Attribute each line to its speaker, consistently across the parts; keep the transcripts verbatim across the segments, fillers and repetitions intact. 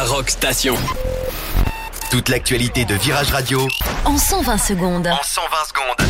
Speaker 1: Rock Station. Toute l'actualité de Virage Radio
Speaker 2: en cent vingt secondes.
Speaker 1: En cent vingt secondes.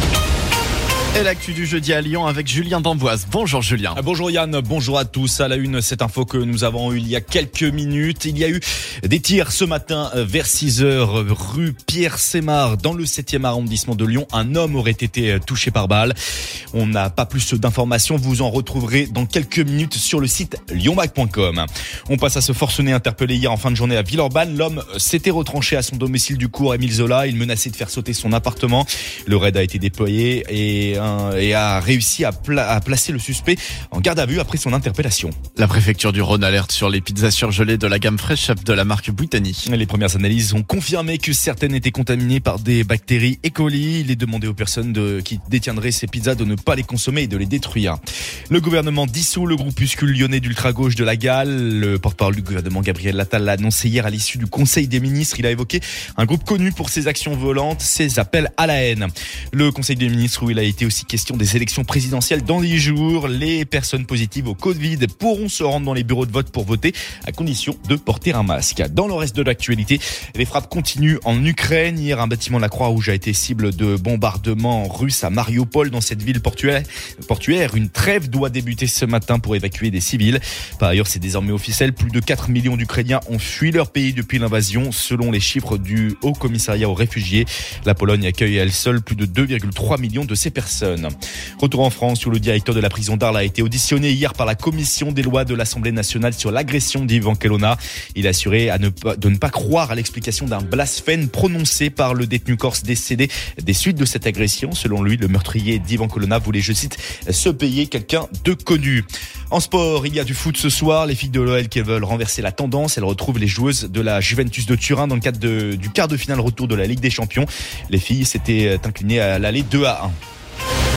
Speaker 3: Et l'actu du jeudi à Lyon avec Julien d'Amboise. Bonjour Julien.
Speaker 4: Bonjour Yann, bonjour à tous. À la une, cette info que nous avons eue il y a quelques minutes. Il y a eu des tirs ce matin vers six heures rue Pierre-Sémar dans le septième arrondissement de Lyon. Un homme aurait été touché par balle. On n'a pas plus d'informations. Vous en retrouverez dans quelques minutes sur le site lyonmac point com. On passe à ce forcené interpellé hier en fin de journée à Villeurbanne. L'homme s'était retranché à son domicile du cours Émile Zola. Il menaçait de faire sauter son appartement. Le raid a été déployé et et a réussi à, pla- à placer le suspect en garde à vue après son interpellation.
Speaker 3: La préfecture du Rhône alerte sur les pizzas surgelées de la gamme Fresh Chef de la marque Buitoni.
Speaker 4: Les premières analyses ont confirmé que certaines étaient contaminées par des bactéries E. coli. Il est demandé aux personnes de, qui détiendraient ces pizzas de ne pas les consommer et de les détruire. Le gouvernement dissout le groupuscule lyonnais d'ultra-gauche de la Gale. Le porte-parole du gouvernement Gabriel Attal l'a annoncé hier à l'issue du Conseil des ministres. Il a évoqué un groupe connu pour ses actions violentes, ses appels à la haine. Le Conseil des ministres où il a été aussi question des élections présidentielles dans dix jours. Les personnes positives au Covid pourront se rendre dans les bureaux de vote pour voter à condition de porter un masque. Dans le reste de l'actualité, les frappes continuent en Ukraine. Hier, un bâtiment de la Croix-Rouge a été cible de bombardements russes à Mariupol, dans cette ville portuaire. portuaire. Une trêve doit débuter ce matin pour évacuer des civils. Par ailleurs, c'est désormais officiel. Plus de quatre millions d'Ukrainiens ont fui leur pays depuis l'invasion, selon les chiffres du Haut Commissariat aux réfugiés. La Pologne accueille à elle seule plus de deux virgule trois millions de ces personnes. Retour en France où le directeur de la prison d'Arles a été auditionné hier par la commission des lois de l'Assemblée nationale sur l'agression d'Ivan Colonna. Il a assuré à ne pas, de ne pas croire à l'explication d'un blasphème prononcé par le détenu corse décédé des suites de cette agression. Selon lui, le meurtrier d'Ivan Colonna voulait, je cite, se payer quelqu'un de connu. En sport, il y a du foot ce soir. Les filles de l'O L qui veulent renverser la tendance. Elles retrouvent les joueuses de la Juventus de Turin dans le cadre de, du quart de finale retour de la Ligue des Champions. Les filles s'étaient inclinées à l'aller deux à un.